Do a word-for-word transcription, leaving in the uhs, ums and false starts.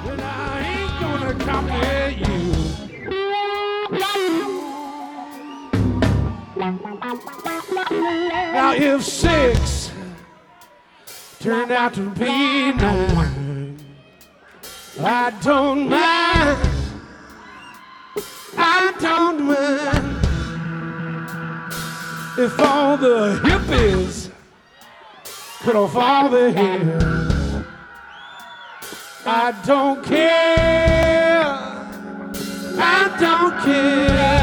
and I ain't gonna copy you. Now if six turned out to be nine, I don't mind, I don't mind. If all the hippies cut off all their hair, I don't care, I don't care.